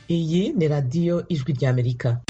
Iyi ni radiyo Ijwi ry'Amerika.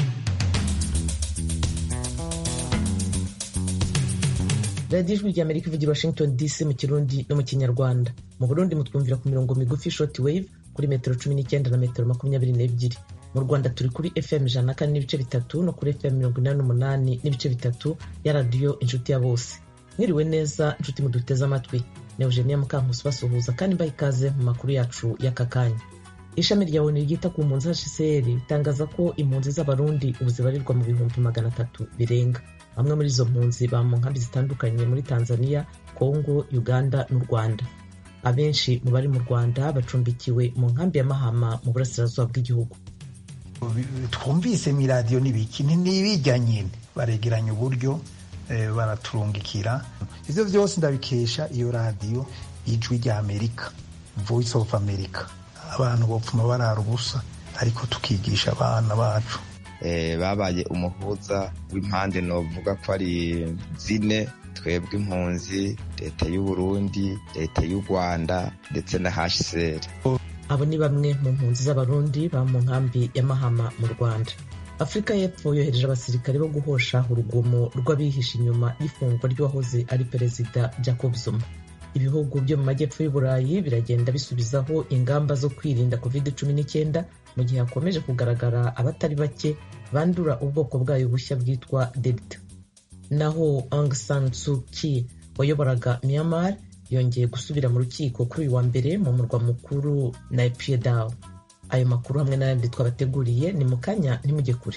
radiyo Ijwi ry'Amerika ivugira Washington DC mu Kirundi no mu Kinyarwanda. Mu Burundi mutwumvira ku mirongo migufi short wave kuri metero 19 na metero 22. Mu Rwanda turi kuri FM 104 n'ibice bitatu no kuri FM 88 n'ibice bitatu ya radiyo Inshuti ya Bose. Mwiriwe neza inshuti muduteze amatwi. Ni Eugenia Mukankusi basuhuza kandi mbaye ikaze mu makuru yacu y'aka kanya. Ishami rya ONU ryita ku mpunzi HCR ritangaza ko impunzi z'Abarundi ubu zibarirwa mu bihumbi 300 birenga. Bamwe muri izo mpunzi ba mu nkambi zitandukanye muri Tanzania, Congo, Uganda n'u Rwanda. Abenshi mu bari mu Rwanda bacumbikiwe mu nkambi ya Mahama mu burasirazuba bw'igihugu. Twumvise mu radio n'ibiki n'ibijya nyine baregeranya uburyo baraturungikira. Ivyo vyose ndabikesha iyo radio Ijwi ry'Amerika, Voice of America. Abantu bopfuma barara ubusa ariko tukigisha abana bacu. Babaye umuhuza w'impande novuga ko ari zine, twebwe impunzi, leta y'u Burundi, leta y'u Rwanda ndetse na HCR. Abo ni bamwe mu mpunzi z'Abarundi ba mu nkambi ya Mahama mu Rwanda. Afrika y'Epfo yohereje abasirikare bo guhosha urugomo rw'abihisha inyuma y'ifungwa ry'uwahoze ari perezida Jacob Zuma. Ibihugu byo mu majyepfo y'u Burayi biragenda bisubizaho ingamba zo kwirinda COVID-19 mu gihe hakomeje kugaragara abatari bake bandura ubwoko bwayo bushya bwitwa Delta. Naho Aung San Suu Kyi wayoboraga Myanmar yongeye gusubira mu rukiko kuri uyu wa mbere mu murwa mukuru Naypyidaw. Ayo makuru hamwe n'ayandi twabateguriye ni mu kanya ntimujye kure.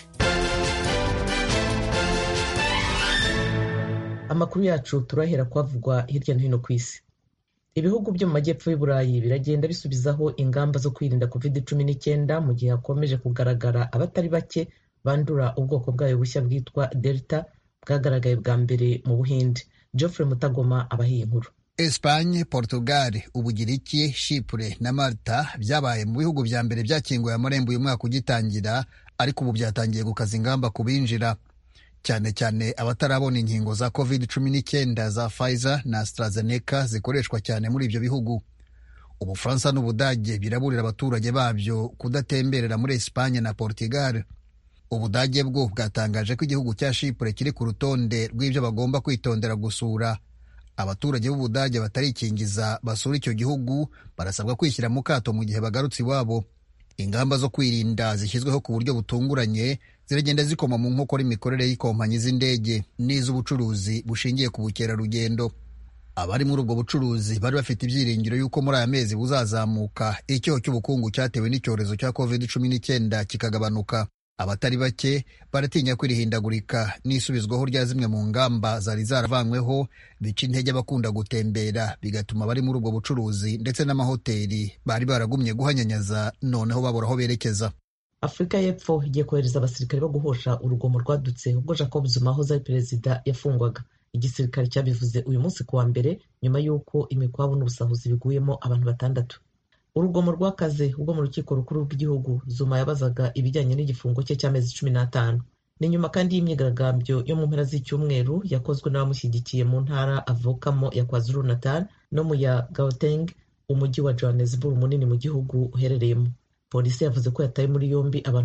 Amakuru yacu turahera kwavugwa hirya no hino ku isi. Ibihugu byo mu majyepfo y'u Burayi biragenda bisubizaho ingamba zo kwirinda COVID-19 mu gihe hakomeje kugaragara abatari bake bandura ubwoko bwayo bushya bwitwa Delta bwagaragaye bwa mbere mu Buhinde. Geoffrey Mutagoma abahiye inkuru. Espagne, Portugal, Ubugiriki, Chypre na Malta byabaye mu bihugu vya mbere byakinguye amarembo uyu mwaka ugitangira, ariko ubu byatangiye gukaza ingamba ku binjira, cyane cyane abatarabona inkingo za COVID-19 za Pfizer na AstraZeneca zikoreshwa cyane muri ibyo bihugu. Ubufaransa n'Ubudage biraburira abaturage babyo kudatemberera muri Espagne na Portugal. Ubudage bwo bwatangaje ko igihugu cya Chypre kiri ku rutonde rw'ibyo bagomba kwitondera gusura. Abaturage b'Ubudage batarikingiza basura icyo gihugu barasabwa kwishyira mu kato mu gihe bagarutse iwabo. Ingamba zo kwirinda zishyizweho ku buryo butunguranye ziragenda zikoma mu nkokora imikorere y'ikompanyi z'indege n'iz'ubucuruzi bushingiye ku bukerarugendo. Abari muri ubwo bucuruzi bari bafite ibyiringiro y'uko muri aya mezi buzazamuka icyoho cy'ubukungu cyatewe n'icyorezo cya COVID-19 kikagabanuka. Abatari bake baratinya kwirihindagurika n'isubizwaho rya zimwe mu ngamba zari zaravanyweho bica intege abakunda gutembera, bigatuma bari muri ubwo bucuruzi ndetse n'amahoteli bari baragumye guhanyanyaza noneho babura aho berekeza. Afrika y'Epfo igiye kohereza abasirikare bo guhosha urugomo rwadutse ubwo Jacob Zuma ahoze ari perezida yafungwaga. Igisirikare cyabivuze uyu munsi ku wa mbere nyuma y'uko imikwabu n'ubusahuzi biguyemo abantu 6. Urugomo rwakaze ubwo mu rukiko rukuru rw'igihugu Zuma yabazaga ibijyanye n'igifungo cye cy'amezi 15. Ni nyuma kandi y'imyigaragambyo yo mu mpera z'icyumweru yakozwe n'abamushyigikiye mu ntara avukamo ya KwaZulu Natal no mu ya Gauteng, umujyi wa Johannesburg munini mu gihugu uherereyemo. Polisi yavuze ko yataye muri yombi abantu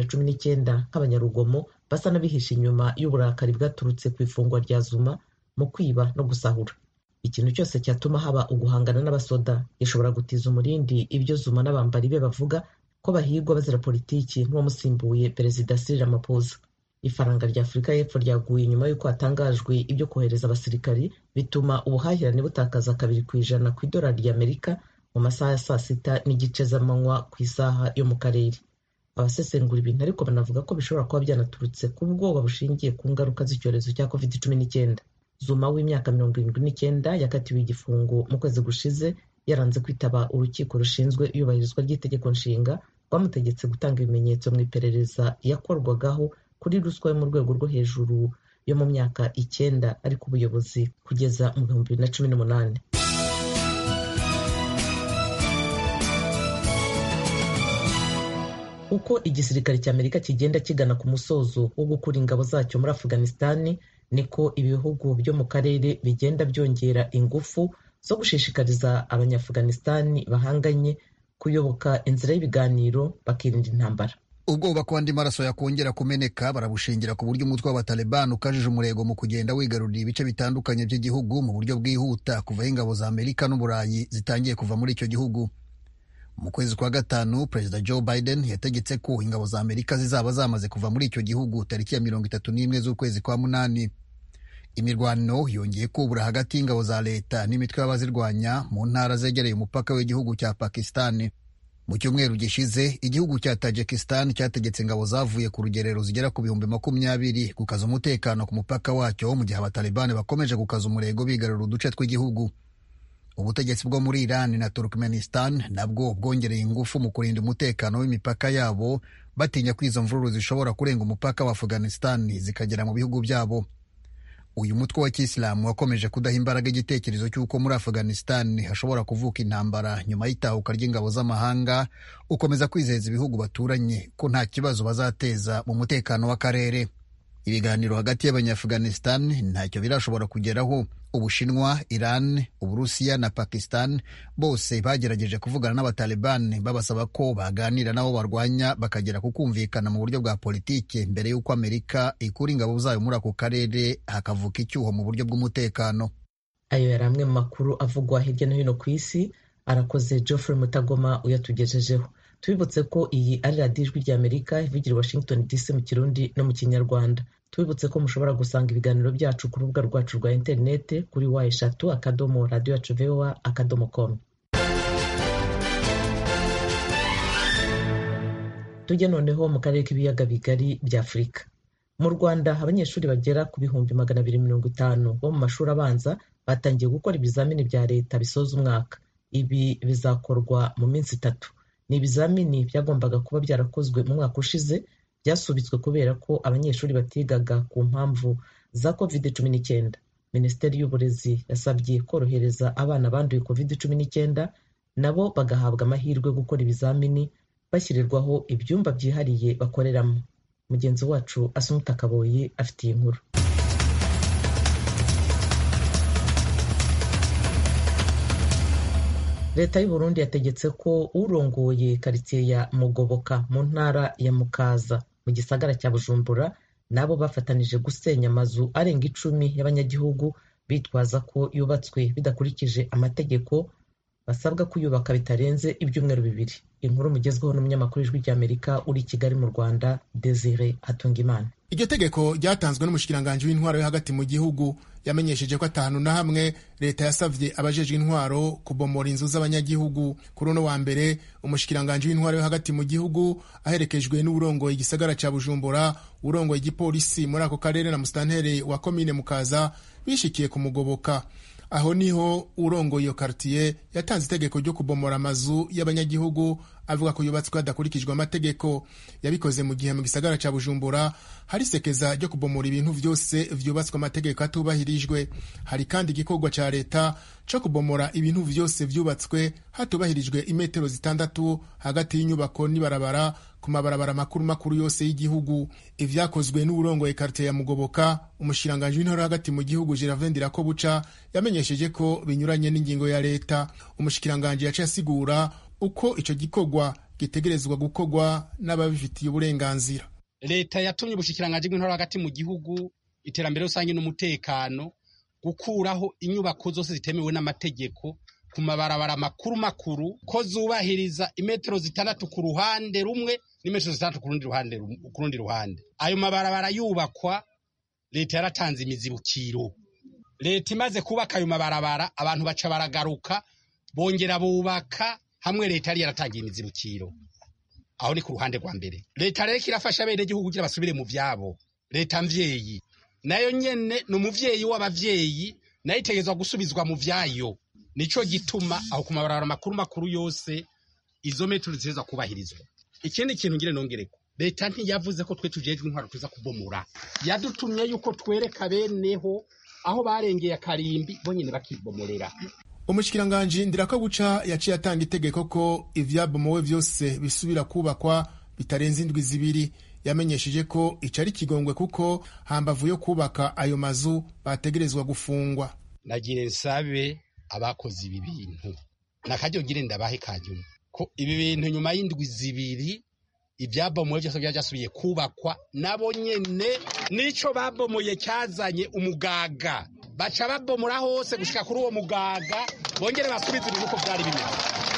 219 nk'abanyarugomo basa n'abihishe inyuma y'uburakari bwaturutse ku ifungwa rya Zuma mu kwiba no gusahura. Ikintu cyose cyatuma haba uguhangana n'abasoda gishobora gutiza umurindi ibyo Zuma n'abambari be bavuga ko bahigwa bazira politiki nk'uwamusimbuye perezida Cyril Ramaphosa. Ifaranga rya Afrika y'Epfo ryaguye nyuma y'uko hatangajwe ibyo kohereza abasirikari, bituma ubuhahirane butakaza 2% ku idolari ry'Amerika mu masaha ya 6:30 z'amanywa ku isaha yo mu karere. Abasesengura ibintu ariko banavuga ko bishobora kuba byanaturutse ku bwoba bushingiye ku ngaruka z'icyorezo cya COVID-19. Zuma w'imyaka 79 yakatiwe igifungo mu kwezi gushize yaranze kwitaba urukiko rushinzwe iyubahirizwa ry'itegeko nshinga rwamutegetse gutanga ibimenyetso mu iperereza yakorwagaho kuri ruswa yo mu rwego rwo hejuru yo mu myaka 9 ari ku buyobozi kugeza mu 2018. Uko igisirikare cy'Amerika kigenda kigana ku musozo wo gukura ingabo zacyo muri Afghanistan, niko ibihugu byo mu karere bigenda byongera ingufu zo gushishikariza abanyaafghanistan bahanganye kuyoboka inzira y'ibiganiro bakirinda intambara. ubwoba ko andi maraso yakongera kumeneka barabushingira ku buryo umutwe w'abataliban ukajije umurego mu kugenda wigarurira ibice bitandukanye by'igihugu mu buryo bwihuta kuva aho ingabo za Amerika n'Uburayi zitangiye kuva muri icyo gihugu. Mu kwezi kwa gatanu Perezida Joe Biden yategetse ko ingabo za Amerika zizaba zamaze kuva muri icyo gihugu tariki ya 31 z'ukwezi kwa munani. Imirwano yongeye kubura hagati y'ingabo za leta n'imitwe y'abazirwanya mu ntara zegereye umupaka w'igihugu cya Pakistan. Mu cyumweru gishize igihugu cya Tajikistan cyategetse ingabo zavuye ku rugerero zigera ku 20,000 gukaza umutekano ku mupaka wacyo mu gihe abatalibani bakomeje gukaza umurego bigarura uduce tw'igihugu. Ubutegetsi bwo muri Iran na Turkmenistan nabwo bwongereye ingufu mu kurinda umutekano w'imipaka yabo batinya ko izo mvururu zishobora kurenga umupaka wa Afghanistan zikagera mu bihugu byabo. Uyu mutwe wa Kisilamu wakomeje kudaha imbaraga igitekerezo cy'uko muri Afghanistan hashobora kuvuka intambara nyuma y'itahuka ry'ingabo z'amahanga, ukomeza kwizeza ibihugu baturanye ko nta kibazo bazateza mu mutekano w'akarere. Ibiganiro hagati y'Abanya-Afghanistan ntacyo birashobora kugeraho. Ubushinwa, Iran, Uburusiya na Pakistan bose bagerageje kuvugana n'abataliban babasaba ko baganira nabo barwanya bakagera ku kumvikana mu buryo bwa politike mbere y'uko Amerika ikura ingabo zayo muri ako karere hakavuka icyuho mu buryo bw'umutekano. Ayo yari amwe mu makuru avugwa hirya no hino ku isi. Arakoze Geoffrey Mutagoma uyatugejejeho. Tubibutse ko iyi ari radiyo Ijwi ry'Amerika ivugira i Washington DC mu Kirundi no mu Kinyarwanda. Tubibutse ko mushobora gusanga ibiganiro byacu ku rubuga rwacu rwa interinete kuri wa3.radio.voa.com. Tujye noneho mu karere k'ibiyaga bigari bya Afurika. Mu Rwanda abanyeshuri bagera ku 250 bo mu mashuri abanza batangiye gukora ibizamini bya leta bisoza umwaka. Ibi bizakorwa mu minsi 3. Ni ibizamini byagombaga kuba byarakozwe mu mwaka ushize, byasubitswe kubera ko abanyeshuri batigaga ku mpamvu za COVID-19. Minisiteri y'Uburezi yasabye korohereza abana banduye COVID-19 nabo bagahabwa amahirwe gukora ibizamini bashyirirwaho ibyumba byihariye bakoreramo. Mugenzi wacu Asumuta Kaboyi afitiye inkuru. Leta y'u Burundi yategetse ko urongoye karitsiye ya Mugoboka mu ntara ya Mukaza mu gisagara cya Bujumbura nabo bafatanije gusenya amazu arenga 10 y'abanyagihugu bitwaza ko yubatswe bidakurikije amategeko, basabwa kuyubaka bitarenze ibyumweru 2. Inkuru mugezweho n'umunyamakuru w'Ijwi ry'Amerika uri Kigali mu Rwanda, Desire Hatungimana. Iryo tegeko ryatanzwe n'umushikiranganje w'intwaro yo hagati mu gihugu yamenyesheje ko atanu na hamwe leta yasavye abajejwe intwaro kubomora inzu z'abanyagihugu. Kuri uno wa mbere umushikiranganje w'intwaro yo hagati mu gihugu aherekejwe n'uburongoye igisagara ca Bujumbura, urongoye igipolisi muri ako karere na mustantere wa komine Mukaza bishikiye ku Mugoboka. Aho niho urongoye iyo quartier yatanze itegeko ryo kubomora amazu y'abanyagihugu avuga ko yubatswe hadakurikijwe amategeko. Yabikoze mu gihe mu gisagara ca Bujumbura hari sekeza ryo kubomora ibintu vyose vyubatswe amategeko atubahirijwe. Hari kandi igikorwa ca leta co kubomora ibintu vyose vyubatswe hatubahirijwe imetero 6 hagati y'inyubako n'ibarabara ku mabarabara makuru yose y'igihugu. Ivyakozwe n'urongoye quartier ya Mugoboka, umushiranganje w'intara hagati mu gihugu Jiravendira ko buca yamenyesheje ko binyuranye n'ingingo ya leta. Umushikiranganje yaciye asigura uko ico gikorwa gitegerezwa gukorwa n'ababifitiye uburenganzira. Leta yatumye ubushikiranganje bw'intara hagati mu gihugu, iterambere rusange n'umutekano gukuraho inyubako zose zitemewe n'amategeko ku mabarabara makuru ko zubahiriza imetero 6 ku ruhande rumwe n'imetero 6 ku rundi ruhande. Ayo mabarabara yubakwa leta yaratanze imizibukiro. Leta imaze kubaka ayo mabarabara abantu baca baragaruka bongera bubaka hamwe leta yari yaratangiye imizibukiro. Aho ni ku ruhande rwa mbere. Leta rero kirafasha bene gihugu kugira basubire mu vyabo. Leta mvyeyi nayo nyene n'umuvyeyi w'abavyeyi nayo itegezwa gusubizwa mu vyayo. Nico gituma aho ku mabarabara makuru yose izo metero ziteza kubahirizwa. Ikindi kintu ngire nongereko, leta ntiyavuze ko twe tujejwe intwaro tuza kubomora. Yadutumye yuko twereka beneho aho barengeye akarimbi bonyene bakibomorera. Umushikiranganje Ndirako buca yaciye atanga itegeko ko ivyabomowe vyose bisubira kubakwa bitarenze 2. Yamenyesheje ko icari kigongwe kuko hambavu yo kubaka ayo mazu bategerezwa gufungwa. Nagire nsabe abakoze ibi bintu nakaryo gire ndabahe kajyumwe ko ibi bintu nyuma y'indwi zibiri ibyabomoye byose byasubiye kubakwa nabo nyene nico babomoye cyazanye umugaga baca babomora hose gushika kuri uwo mugaga bongere basubize ibintu uko byari bimeze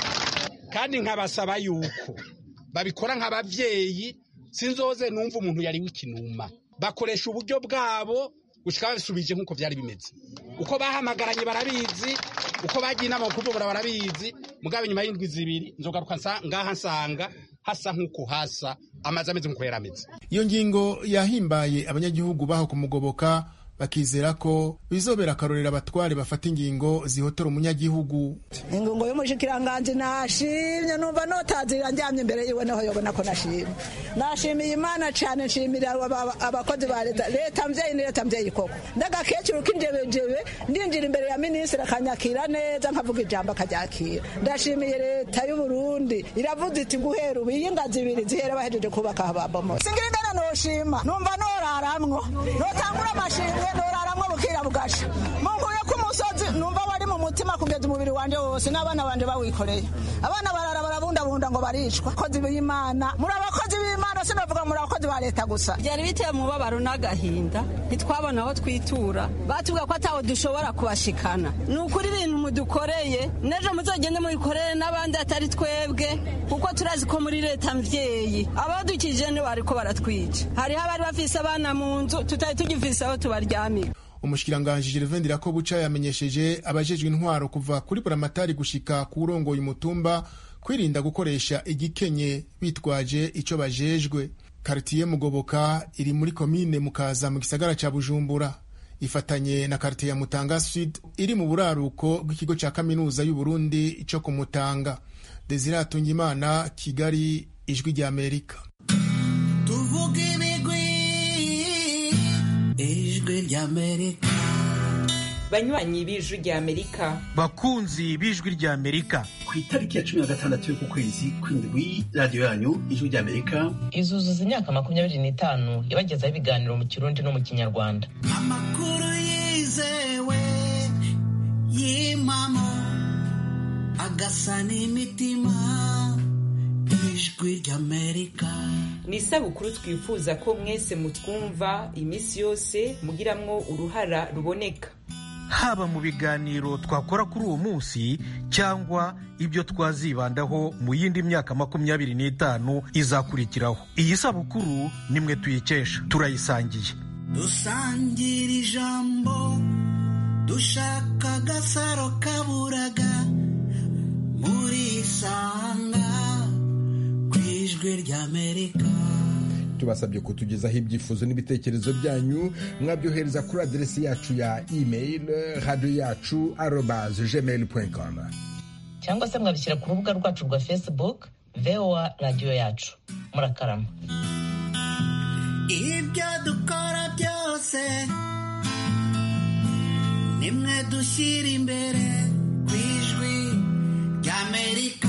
kandi nkabasaba yuko babikora nk'abavyeyi sinzoze numva umuntu yari w'ikinuma bakoresha uburyo bwabo gushika babisubije nk'uko byari bimeze uko bahamagaranye barabizi uko bagiye inama kuvugura barabizi mugabe nyuma y'indwi zibiri nzogaruka ngaha nsanga hasa nk'uko hasa amazi ameze nk'uko yarameze. Iyo ngingo yahimbaye abanyagihugu baho kumugoboka bakizera ko bizobera akarorera abatware bafata ingingo zihotora umunyagihugu. Ingingo y'umushikiranganji nashimye numva notazira njyamye imbere yiwe naho yobona ko nashimye. Nashimiye Imana cyane, nshimira abakozi ba leta mvyeyi ni leta mvyeyi koko. Ndagakecuru kinjebejebe ndinjira imbere ya ministre akanyakira neza nkavuga ijambo akaryakira. Ndashimiye leta y'u Burundi iravuze iti guhera ubu ingazi ibiri zihera bahejeje kubaka ababomo. Singirigana noshima numva noraramwo notangura amashimwe noraramwo bukira bugasha munguye ku musozi numva wari mu mutima kugeza umubiri wanje wose n'abana banje bawikoreye abana barara barabundabunda ngo baricwa kozi b'Imana muri abakozi b'Imana sinavuga muri abakozi ba leta gusa byari biteye umubabaro n'agahinda ntitwabona aho twitura batubwira ko ataho dushobora kubashikana ni ukuri ibintu mudukoreye nejo muzogende mubikorere n'abandi atari twebwe kuko turazi ko muri leta mvyeyi abadukije ni bariko baratwica hariho abari bafise abana mu nzu tutari tugifise aho tubaryamira. Umushikiranganji Gervais Ndirakobuca yamenyesheje abajejwe intwaro kuva kuri buramatari gushika ku urongoye umutumba kwirinda gukoresha igikenye bitwaje ico bajejwe. Quartier Mugoboka iri muri komine Mukaza mu gisagara ca Bujumbura ifatanye na quartier ya Mutanga Sud iri mu buraruko bw'ikigo ca kaminuza y'u Burundi cyo ku Mutanga. Desire Atungimana, Kigali, Ijwi rya Amerika. Tuvuge ibigwi Ijwi rya Amerika. Banywanyi b'Ijwi rya Amerika, bakunzi b'Ijwi rya Amerika, ku itariki ya 16 y'uku kwezi kw'indwi radio yanyu Ijwi rya Amerika izuzuza imyaka 25 yabagezaho ibiganiro mu Kirundi no mu Kinyarwanda. Amakuru yizewe y'impamo agasa n'imitima. Ijwi rya Amerika ni isabukuru twifuza ko mwese mutwumva imisi yose mugiramwo uruhara ruboneka, haba mu biganiro twakora kuri uwo munsi cyangwa ibyo twazibandaho mu yindi myaka 25 izakurikiraho. Iyi sabukuru nimwe tuyikesha, turayisangiye. Dusangira ijambo dushaka agasaro kaburaga muri Sanga ku Ijwi rya Amerika. Tubasabye kutugezaho ibyifuzo n'ibitekerezo byanyu, mwabyohereza kuri aderesi yacu ya email radio.yacu@gmail.com cyangwa se mwabishyira ku rubuga rwacu rwa Facebook VOA Radio Yacu. Murakarama. Ibyo dukora byose nimwe dushyira imbere ku Ijwi rya Amerika.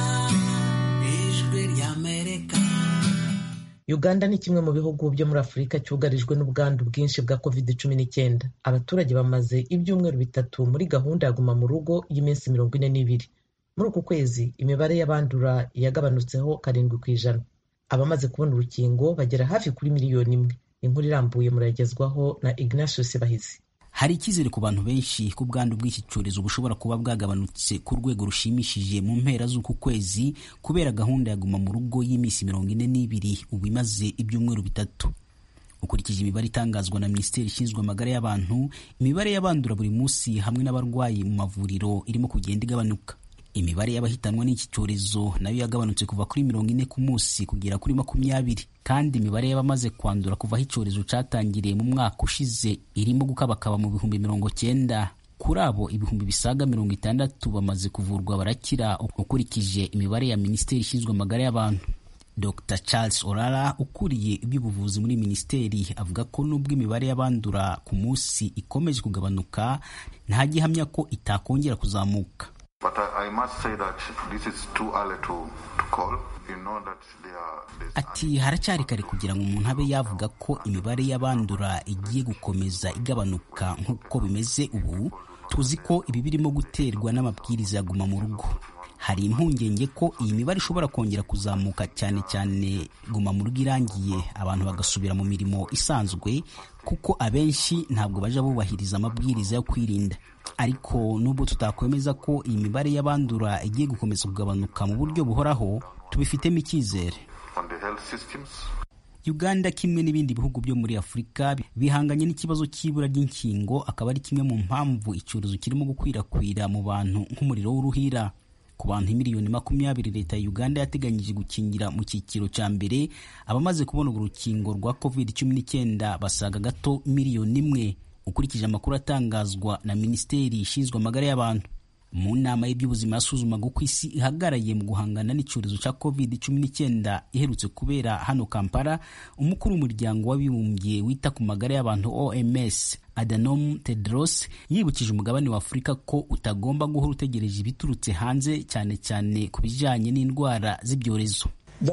Ijwi rya Amerika. Uganda ni kimwe mu bihugu byo muri Afurika cyugarijwe n'ubwandu bwinshi bwa COVID-19. Abaturage bamaze ibyumweru bitatu muri gahunda ya guma mu rugo y'iminsi 42. Muri uku kwezi imibare y'abandura yagabanutseho 7%. Abamaze kubona urukingo bagera hafi kuri 1 miliyoni. Inkuru irambuye muragezwaho na Ignatius Bahizi. Hari icyizere ku bantu benshi ko ubwandu bw'iki cyorezo bushobora kuba bwagabanutse ku rwego rushimishije mu mpera z'uku kwezi kubera gahunda ya guma mu rugo y'iminsi 42 ubu imaze ibyumweru bitatu. Ukurikije imibare itangazwa na Minisiteri ishinzwe amagara y'abantu, imibare y'abandura buri munsi hamwe n'abarwayi mu mavuriro irimo kugenda igabanuka. Imibare y'abahitanwa n'iki cyorezo nayo yagabanutse kuva kuri 40 ku munsi kugera kuri 20, kandi imibare y'abamaze kwandura kuva aho icyorezo catangiriye mu mwaka ushize irimo gukabakaba mu 90,000. Kuri abo 60,000 bamaze kuvurwa barakira, ukurikije imibare ya Minisiteri ishinzwe amagara y'abantu. Dr. Charles Orara ukuriye iby'ubuvuzi muri Minisiteri avuga ko nubwo imibare y'abandura ku munsi ikomeje kugabanuka, nta gihamya ko itakongera kuzamuka. But I must say that this is too early to call. You know that Ati haracyari kare kugira ngo umuntu abe yavuga ko imibare y'abandura igiye gukomeza igabanuka nk'uko bimeze ubu. Tuzi ko ibi birimo guterwa n'amabwiriza ya guma mu rugo. hari impungenge ko iyi mibare ishobora kongera kuzamuka, cyane cyane guma mu rugo irangiye abantu bagasubira mu mirimo isanzwe, kuko abenshi ntabwo baja bubahiriza amabwiriza yo kwirinda. Ariko nubwo tutakwemeza ko iyi mibare y'abandura igiye gukomeza kugabanuka mu buryo buhoraho, tubifitemo icyizere. Uganda kimwe n'ibindi bihugu byo muri Afurika bihanganye n'ikibazo cy'ibura ry'inkingo, akaba ari kimwe mu mpamvu icyorezo kirimo gukwirakwira mu bantu nk'umuriro w'uruhira. Ku bantu miliyoni 20 leta ya Uganda yateganyije gukingira mu cyiciro cya mbere, abamaze kubona urukingo rwa COVID-19 basaga gato miliyoni 1, ukurikije amakuru atangazwa na Minisiteri ishinzwe amagara y'abantu. Mu nama y'iby'ubuzima yasuzumaga uko isi ihagaraye mu guhangana n'icyorezo cya COVID-19 iherutse kubera hano Kampala, umukuru w'umuryango w'abibumbye wita ku magara y'abantu OMS Adhanom Tedros yibukije umugabane wa Afurika ko utagomba guhora utegereje ibiturutse hanze, cyane cyane ku bijyanye n'indwara z'ibyorezo.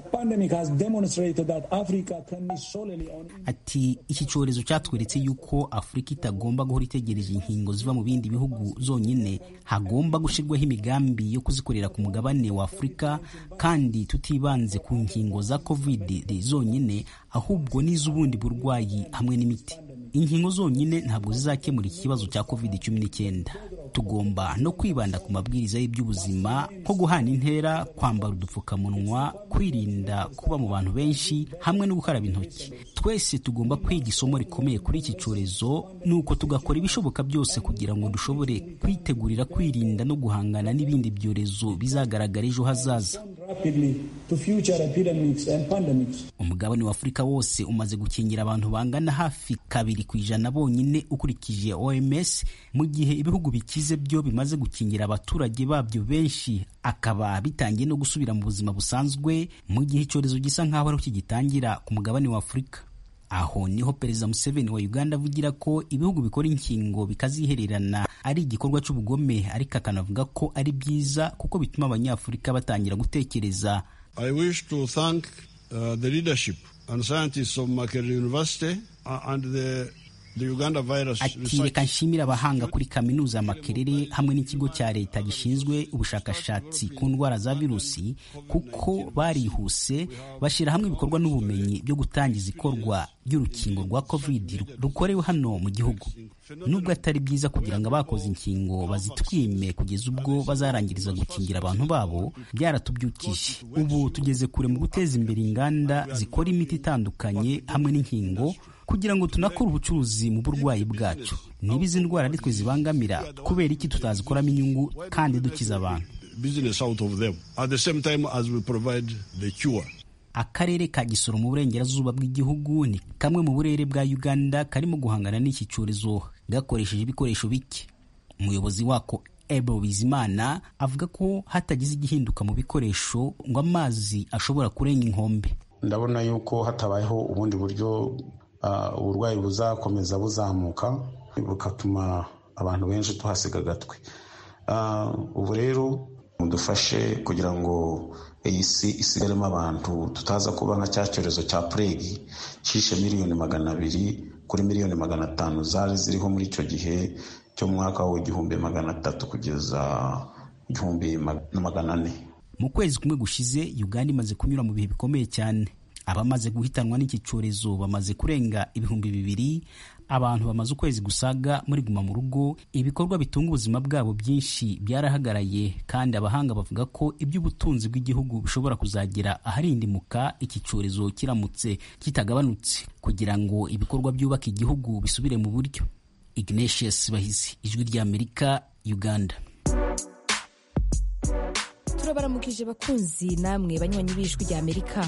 Ati iki cyorezo cyatweretse yuko Afurika itagomba guhora itegereje inkingo ziva mu bindi bihugu zonyine, hagomba gushyirwaho imigambi yo kuzikorera ku mugabane wa Afurika, kandi tutibanze ku nkingo za COVID zonyine, ahubwo n'iz'ubundi burwayi hamwe n'imiti. Inkingo zonyine ntabwo zizakemura iki kibazo cya COVID-19. Tugomba no kwibanda ku mabwiriza y'iby'ubuzima nko guhana intera, kwambara udupfukamunwa, kwirinda kuba mu bantu benshi hamwe no gukaraba intoki. Twese tugomba kwiga isomo rikomeye kuri iki cyorezo, nuko tugakora ibishoboka byose kugira ngo dushobore kwitegurira kwirinda no guhangana n'ibindi byorezo bizagaragara ejo hazaza. Umugabane wa Afurika wose umaze gukingira abantu bangana hafi 2% bonyine ukurikije OMS, mu gihe ibihugu bikize byo bimaze gukingira abaturage babyo benshi, akaba bitangiye no gusubira mu buzima busanzwe, mu gihe icyorezo gisa nk'aho ari kigitangira ku mugabane wa Afurika. Aho niho Perezida Museveni wa Uganda avugira ko ibihugu bikora inkingo bikazihererana ari igikorwa cy'ubugome, ariko akanavuga ko ari byiza kuko bituma abanyafurika batangira gutekereza. I wish to thank the leadership and scientists of Makerere University and the Uganda virus. Ati reka nshimira abahanga kuri kaminuza ya Makerere hamwe n'ikigo cya leta gishinzwe ubushakashatsi ku ndwara za virusi, kuko barihuse bashyira hamwe ibikorwa n'ubumenyi byo gutangiza ikorwa ry'urukingo rwa COVID rukorewe hano mu gihugu. Nubwo atari byiza kugira ngo abakoze inkingo bazitwime kugeza ubwo bazarangiriza gukingira abantu babo, byaratubyukije. Ubu tugeze kure mu guteza imbere inganda zikora imiti itandukanye hamwe n'inkingo, kugira ngo tunakore ubucuruzi mu burwayi bwacu. Niba izi ndwara ari twe zibangamira, kubera iki tutazikoramo inyungu kandi dukiza abantu? Akarere ka Gisoro mu burengerazuba bw'igihugu ni kamwe mu burere bwa Uganda karimo guhangana n'iki cyorezo gakoresheje ibikoresho bike. Umuyobozi wako Ebo Bizimana avuga ko hatagize igihinduka mu bikoresho ngo amazi ashobora kurenga inkombe. Ndabona yuko hatabayeho ubundi buryo uburwayi buzakomeza buzamuka, bukatuma abantu benshi tuhasiga agatwe. Ubu rero mudufashe kugira ngo iyi si isigaremo abantu, tutaza kuba nka cya cyorezo cya plague cyishe 200,000 kuri 500,000 zari ziriho muri icyo gihe cyo mwaka wa 1300 kugeza 1400. Mu kwezi kumwe gushize Uganda imaze kunyura mu bihe bikomeye cyane. Abamaze guhitanwa n'iki cyorezo bamaze kurenga 2,000, abantu bamaze ukwezi gusaga muri guma mu rugo, ibikorwa bitunga ubuzima bwabo byinshi byarahagaraye, kandi abahanga bavuga ko iby'ubutunzi bw'igihugu bishobora kuzagera aharindimuka iki cyorezo kiramutse kitagabanutse, kugira ngo ibikorwa byubaka igihugu bisubire mu buryo. Ignatius Bahizi, Ijwi ry'Amerika, Uganda. Turabaramukije bakunzi namwe banywanyi b'Ijwi ry'Amerika.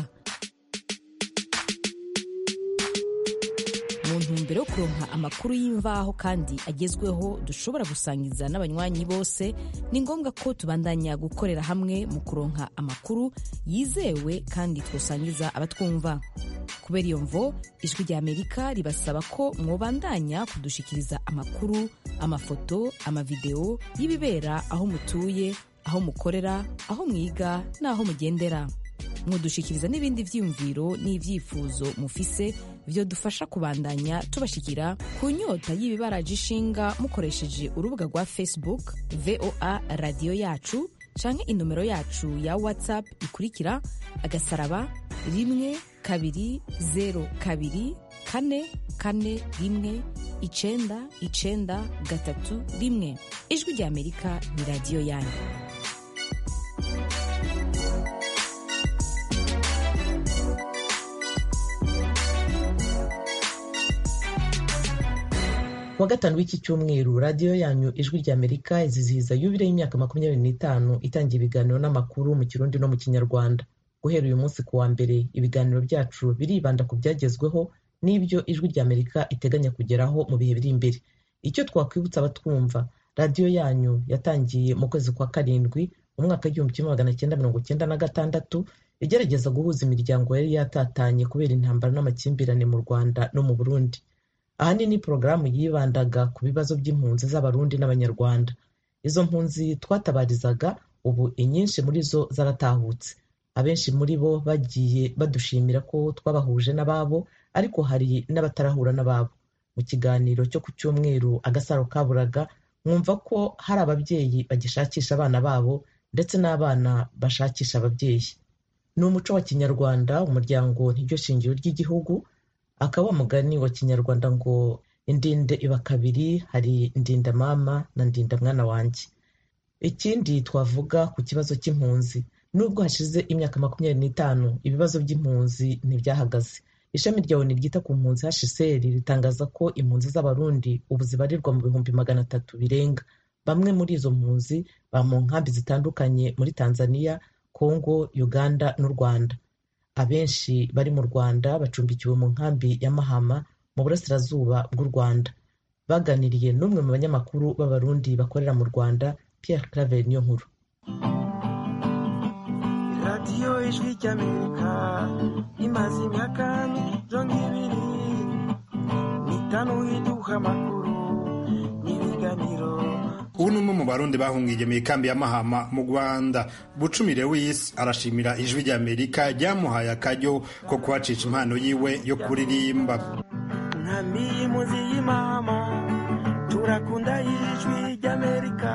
Mu ntumbero yo kuronka amakuru y'imvaho kandi agezweho dushobora gusangiza n'abanywanyi bose, ni ngombwa ko tubandanya gukorera hamwe mu kuronka amakuru yizewe kandi twosangiza abatwumva. Kubera iyo mvo, Ijwi ry'Amerika ribasaba ko mwobandanya kudushikiriza amakuru, amafoto, amavideo y'ibibera aho mutuye, aho mukorera, aho mwiga n'aho mugendera. Mudushikiriza n'ibindi vyiyumviro n'ivyifuzo mufise vyo dufasha kubandanya tubashikira ku nyota y'ibibaraje ishinga mukoresheje urubuga rwa Facebook VOA Radio Yacu canke inomero yacu ya WhatsApp ikurikira *120 Ijwi rya Amerika ni radiyo yanyu. Kuwa gatanu w'iki cyumweru radiyo yanyu Ijwi rya Amerika izizihiza yubile y'imyaka 25 itangiye ibiganiro n'amakuru mu Kirundi no mu Kinyarwanda. Guhera uyu munsi kuwa mbere ibiganiro byacu biribanda ku byagezweho n'ibyo Ijwi rya Amerika iteganya kugeraho mu bihe biri imbere. Icyo twakwibutsa abatwumva, radiyo yanyu yatangiye mu kwezi kwa karindwi mu mwaka w'1996 igerageza guhuza imiryango yari yatatanye kubera intambara n'amakimbirane mu Rwanda no mu Burundi. Ahanini porogaramu yibandaga ku bibazo by'impunzi z'Abarundi n'Abanyarwanda. Izo mpunzi twatabarizaga ubu inyinshi muri zo zaratahutse. Abenshi muri bo bagiye badushimira ko twabahuje n'ababo, ariko hari n'abatarahura n'ababo. Mu kiganiro cyo ku cyumweru Agasaro Kaburaga mwumva ko hari ababyeyi bagishakisha abana babo ndetse n'abana bashakisha ababyeyi. Ni umuco wa Kinyarwanda, umuryango niryo shingiro ry'igihugu. Akaba umugani wa Kinyarwanda ngo indinde iba kabiri, hari ndinda mama na ndinda mwana wanjye. Ikindi twavuga ku kibazo cy'impunzi, nubwo hashize imyaka 25 ibibazo by'impunzi ntibyahagaze. Ishami rya ONU ryita ku mpunzi HCR ritangaza ko impunzi z'Abarundi ubu zibarirwa mu 300 birenga. Bamwe muri izo mpunzi ba mu nkambi zitandukanye muri Tanzania, Kongo, Uganda n'u Rwanda. Abenshi bari mu Rwanda bacumbikiwe mu nkambi ya Mahama mu burasirazuba bw'u Rwanda. Baganiriye n'umwe mu banyamakuru b'Abarundi bakorera mu Rwanda, Pierre Claver Niyonkuru. Radiyo Ijwi ry'Amerika imaze imyaka 20 n'itanu iduha amakuru n'ibiganiro. Ubu ni umwe mu Barundi bahungiye mu ikambi ya Mahama mu Rwanda. Bucumire w'isi arashimira Ijwi rya Amerika ryamuhaye akaryo ko kuhacisha impano yiwe yo kuririmba. Nkamiye muzi y'Imahama turakunda Ijwi rya Amerika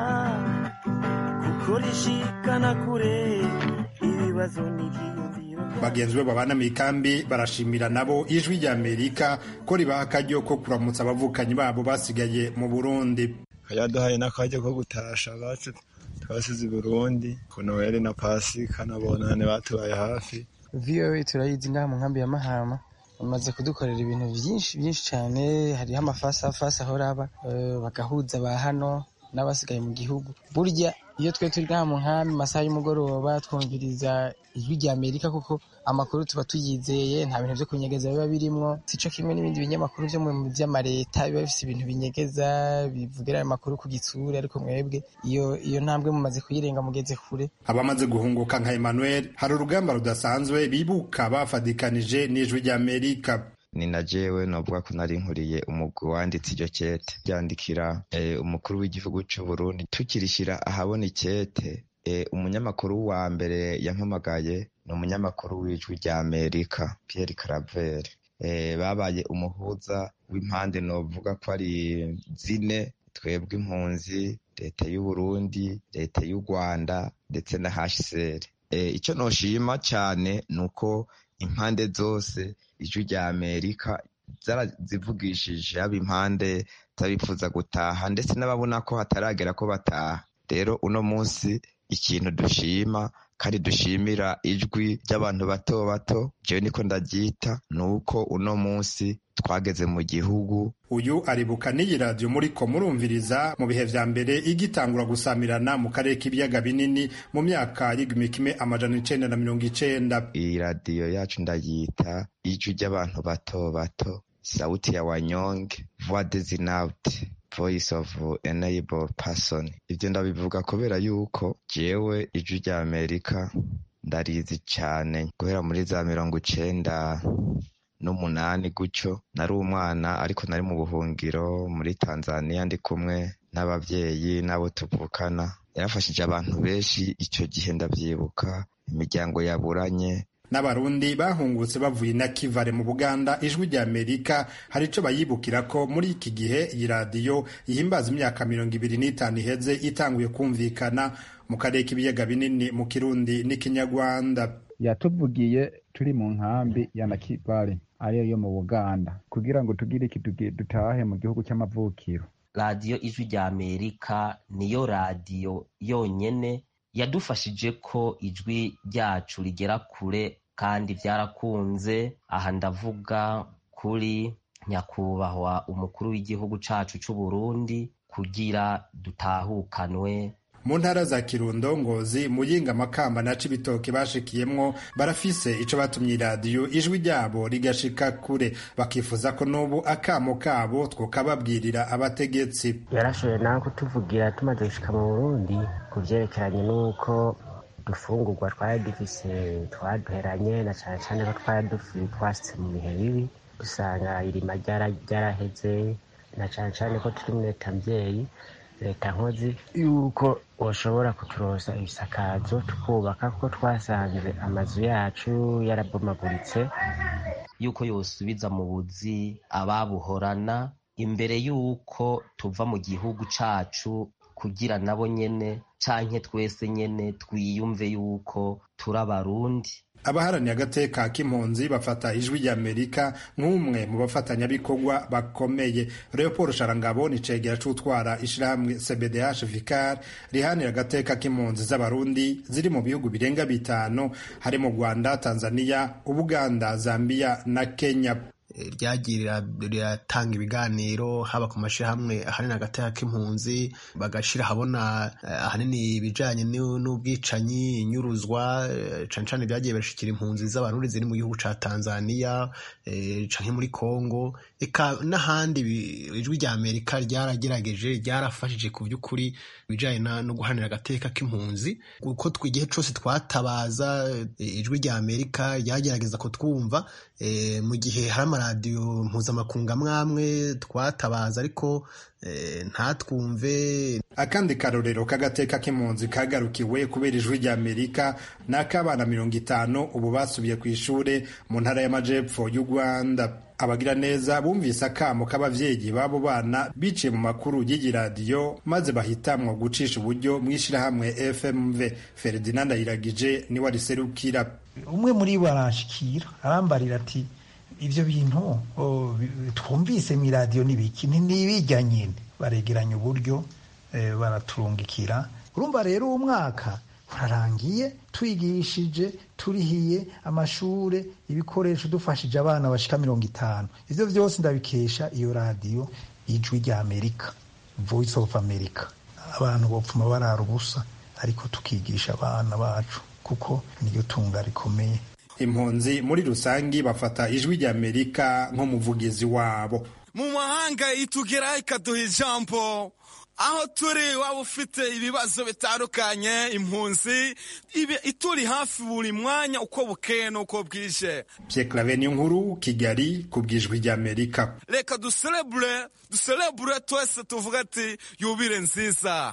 kuko rishikana kure ibibazo n'ivyiyumviro. Bagenzi be babana mu ikambi barashimira nabo Ijwi rya Amerika ko ribaha akaryo ko kuramutsa abavukanyi babo basigaye mu Burundi. Yaduhaye n'akajya ko gutasha abacu twasize i Burundi ku Noheli na Pasika na Bonane batubaye hafi. VOA turayizi ngaha mu nkambi ya Mahama, bamaze kudukorera ibintu byinshi cyane. Hariho amafasa ahora aba bagahuza ba hano n'abasigaye mu gihugu. Burya iyo twe turi ngaha mu nkambi masaha y'umugoroba twumviriza Ijwi rya Amerika kuko amakuru tuba tuyizeye, nta bintu byo kunyegeza biba birimwo. Sico kimwe n'ibindi binyamakuru byo mu by'amareta biba bifite ibintu binyegeza bivugira ayo makuru ku gitsura, ariko mwebwe iyo ntambwe mumaze kuyirenga mugeze kure. Abamaze guhunguka nka Emmanuel hari urugamba rudasanzwe bibuka bafadikanije n'Ijwi rya Amerika. Ni na jewe novuga ko nari nkuriye umugwi wanditse iryo cete ryandikira umukuru w'igihugu cy'u Burundi tukirishira ahabona ikete. Umunyamakuru wa mbere yampamagaye ni umunyamakuru w'Ijwi rya Amerika Pierre Claver. Babaye umuhuza w'impande novuga ko ari zine, twebwe impunzi, leta y'u Burundi, leta y'u Rwanda ndetse na HCR. Icyo noshima cyane nuko impande zose Ijwi rya Amerika zarazivugishije, aba impande zabifuza gutaha ndetse n'ababona ko hataragera ko bataha. Rero uno munsi ikintu dushima kandi dushimira ijwi ry'abantu bato bato, jewe niko ndaryita, nuko uno munsi twageze mu gihugu. Uyu aribuka n'iyi radiyo muriko murumviriza mu bihe vya mbere igitangura gusamirana mu karere k'ibiyaga binini mu myaka y'igihumbi 1990. Iyi radiyo yacu ndayita ijwi ry'abantu bato bato, sauti ya wanyonge, voix des inaudibles, voice of enable person. Ibyo ndabivuga kubera yuko jewe Ijwi rya Amerika ndarizi cyane guhera muri za 1998 gutyo. Nari umwana ariko nari mu buhungiro muri Tanzania ndi kumwe n'abavyeyi n'abo tuvukana. Yarafashije abantu benshi icyo gihe ndavyibuka, imiryango yaburanye n'abarundi bahungutse bavuye na Kivale mu Buganda. Ijwi rya Amerika hari ico bayibukira ko muri iki gihe iyi radiyo ihimbaza imyaka 25 iheze itanguye kumvikana mu karere k'ibiyaga binini mu Kirundi n'Ikinyarwanda. Yatuvugiye turi mu nkambi ya Nakivale ariyo yo mu Buganda kugira ngo tugire iki dutahe mu gihugu cy'amavukiro. Radiyo Ijwi rya Amerika niyo radiyo yonyene yadufashije ko ijwi ryacu rigera kure kandi byarakunze. Aha ndavuga kuri nyakubahwa umukuru w'igihugu cacu c'u Burundi kugira dutahukanwe. Mu ntara za Kirundo, Ngozi, Muyinga, Makamba na Cibitoke bashikiyemwo barafise ico batumye iradiyo ijwi ryabo rigashika kure, bakifuza ko n'ubu akamo kabo twokababwirira abategetsi. Yarashoboye nawe kutuvugira tumaze gushika mu Burundi ku vyerekeranye n'uko dufungurwa twari dufise twaduheranye, na cane cane ko twari twasitse mu bihe bibi, dusanga irima ryaraheze, na cane cane ko turi mu leta mvyeyi, leta nkozi, yuko washobora kuturosa ibisakazo tukubaka, kuko twasanze amazu yacu yarabomaguritse, yuko yosubiza mu buzi ababuhorana imbere yuko tuva mu gihugu cacu, kugira nabo nyene canke twese nyene twiyumve yuko turi Abarundi. Abaharaniye agateka k'impunzi bafata Ijwi rya Amerika nk'umwe mu bafatanyabikorwa bakomeye. Leopold Sharangabo ni cegera c'utwara ishirahamwe CBDH Vicar rihanira agateka k'impunzi z'Abarundi ziri mu bihugu birenga 5 hari mu Rwanda, Tanzania, Ubuganda, Zambia na Kenya. Ryagira riratanga ibiganiro haba ku mashirahamwe ahanini agateka k'impunzi, bagashira habona ahanini ibijanye n'ubwicanyi, inyuruzwa cane cane byagiye bashikira impunzi z'Abarundi ziri mu gihugu ca Tanzania canke muri Kongo, eka n'ahandi. Ijwi rya Amerika ryaragerageje, ryarafashije ku by'ukuri bijanye no guhanira agateka k'impunzi, kuko twigihe cose twatabaza Ijwi rya Amerika ryagerageza kutwumva mu gihe hari amaradiyo mpuzamakungu amwe twatabaza ariko ntatwumve. Akandi karorero k'agateka k'impunzi kagarukiwe kubera Ijwi rya Amerika n'akabana 50 ubu basubiye ku ishure mu ntara y'Amajepfo y'u Rwanda. Abagira neza bumvise akamo k'abavyeyi babo bana biciye mu makuru y'iyi radiyo, maze bahitamwo gucisha uburyo mw'ishirahamwe FMV. Ferdinand Ayiragije ni wariserukira. Umwe muri bo arashikira arambarira ati ivyo bintu twumvise mu radiyo nibiki ntibijya nyine, baregeranya uburyo baraturungikira. Urumva rero umwaka urarangiye twigishije, turihiye amashure, ibikoresho, dufashije abana bashika 50. Ivyo vyose ndabikesha iyo radiyo Ijwi rya Amerika, Voice of America. Abantu bopfuma barara ubusa ariko tukigisha abana bacu, kuko niyo tunga rikomeye. Impunzi muri rusangi bafata Ijwi rya Amerika nk'umuvugizi wabo. Mu mahanga itugera ikaduha ijambo, aho turi waba ufite ibibazo bitandukanye, impunzi ituri hafi buri mwanya uko bukeye n'uko bwije. Pierre Claver Niyonkuru, Kigali, ku bw'Ijwi rya Amerika. Reka duserebure twese tuvuga ati yubire nziza.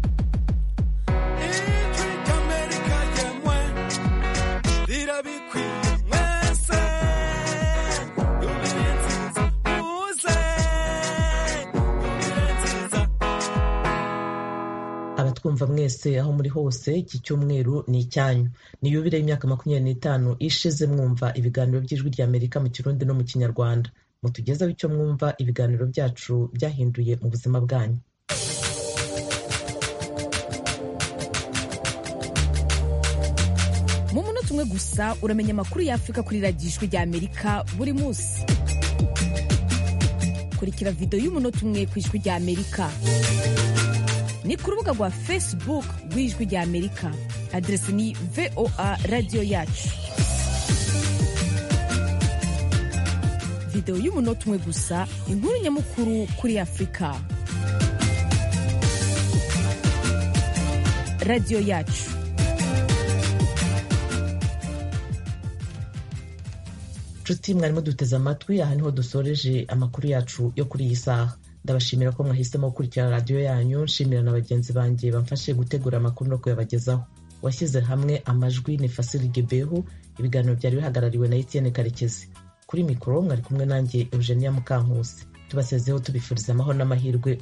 Ijwi rya Amerika yemwe rirabikwiye mwese, yubire nziza uze, yubire nziza. Abatwumva mwese aho muri hose, iki cyumweru ni icyanyu. Ni yubire y'imyaka 25 ishize mwumva ibiganiro by'Ijwi rya Amerika mu Kirundi no mu Kinyarwanda. Mutugezaho icyo mwumva ibiganiro byacu byahinduye mu buzima bwanyu. Mu munota umwe gusa uramenya amakuru y'Afrika kuri radiyo Ijwi rya Amerika buri munsi. Kurikira video y'umunota umwe ku Ijwi rya Amerika. Ni ku rubuga rwa Facebook rw'Ijwi rya Amerika. Adresi ni VOA Radio Yacu. Video y'umunota umwe gusa, inkuru nyamukuru kuri Afrika. Radio Yacu. Nshuti mwarimo duteze amatwi, aha niho dusoreje amakuru yacu yo kuri iyi saha. Ndabashimira ko mwahisemo gukurikira radiyo yanyu, nshimira na bagenzi banjye bamfashije gutegura amakuru no kuyabagezaho. washyize hamwe amajwi ni Fasili Gebehu. Ibiganiro byari bihagarariwe na Etienne Karekezi. Kuri mikoro mwari kumwe nanjye Eugenia Mukankusi. Tubasezeho tubifuriza amahoro n'amahirwe